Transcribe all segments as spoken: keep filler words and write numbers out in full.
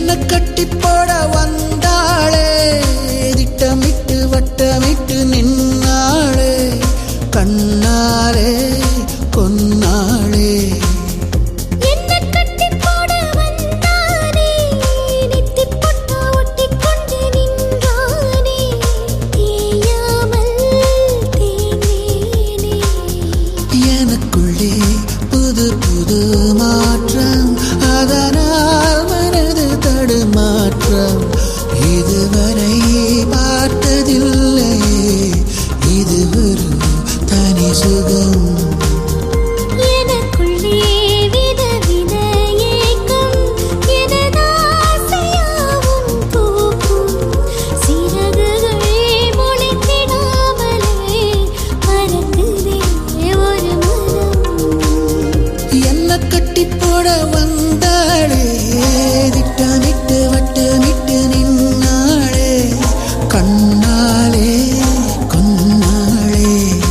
என்ன கட்டி போட வந்தாளே, திட்டமிட்டு வட்டமிட்டு நின்னாளே, கண்ணாலே கொன்னாளே. எனக்குள்ளே புது புது மாற்றம், அதனால் மனது தடுமாற்றம். இதுவரை பார்த்ததில்லை இது ஒரு தனி சுகம். கட்டி போட வந்தாளே, திட்டமிட்டு வட்டமிட்டு நின்னாளே, கண்ணாலே கொன்னாளே.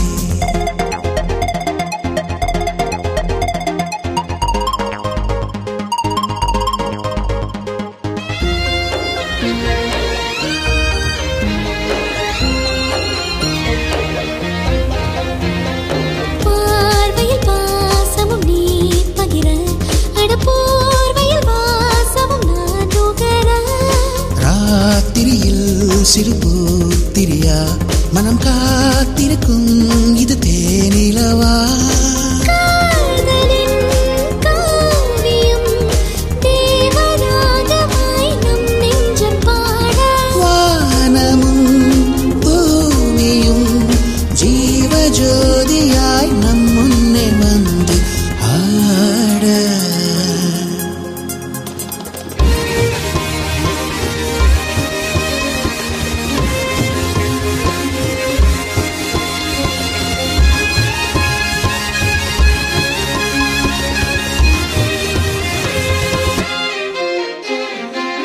சிறு பூத்திரியா மனம் காத்திருக்கும் இது தேனிலவா. வானமும் பூமியும் ஜீவஜோதியாய் நம் முன்னே வந்து ஆட.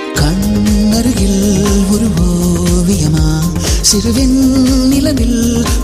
கண்ணருகில் ஒரு ஓவியமா, சிறுவெண் நிலவில்